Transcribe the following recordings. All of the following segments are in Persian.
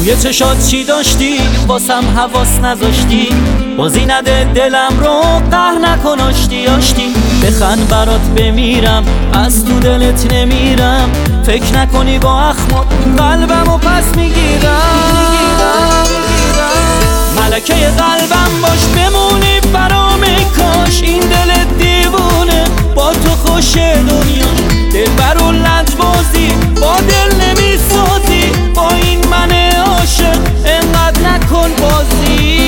توی چشات چی داشتی واسم حواس نذاشتی، بازی نده دلم رو قهر نکن آشتی. بخند برات بمیرم از تو دلت نمیرم، فکر نکنی با اخمات قلبمو پس میگیرم. ملکه قلبم باش بمونی برام، کاش این دل دیوونه با تو خوش دنیا. دلبر و لجبازی با دل نمیسازی، با این من عاشق انقدر نکن بازی.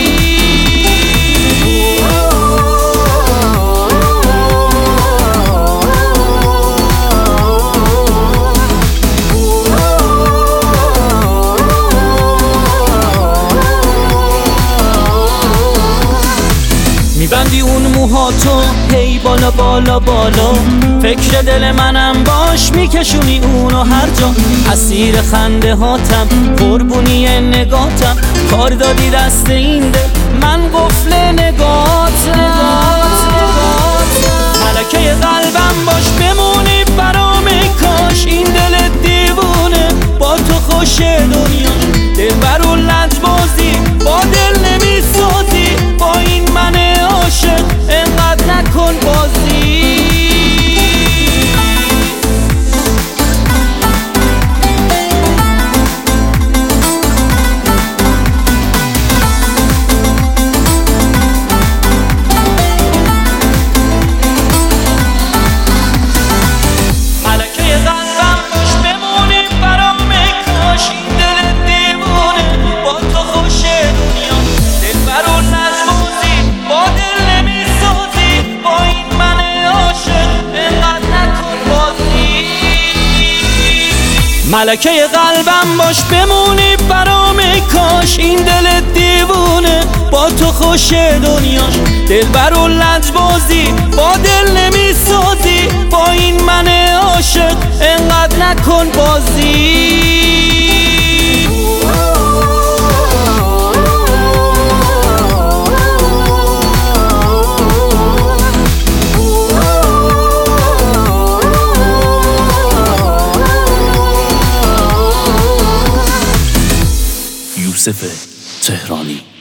میبندی اون موهاتو هی بالا بالا بالا، فکر دل منم باش میکشونی اونو هر جا. اسیر خنده هاتم قربونی نگاتم، کار دادی دست این دل من قفل نگاتم. ملکه قلبم باش بمونی برام، کاش این دل دیوونه با تو خوش دنیا. دلبر و لجبازی با دل نمیسازی، با این من عاشق انقدر نکن بازی. ملکه قلبم باش بمونی برام، کاش این دل دیوونه با تو خوش دنیاش. دلبر و لجبازی با دل نمیسازی، با این من عاشق انقدر نکن بازی. یوسف تهرانی.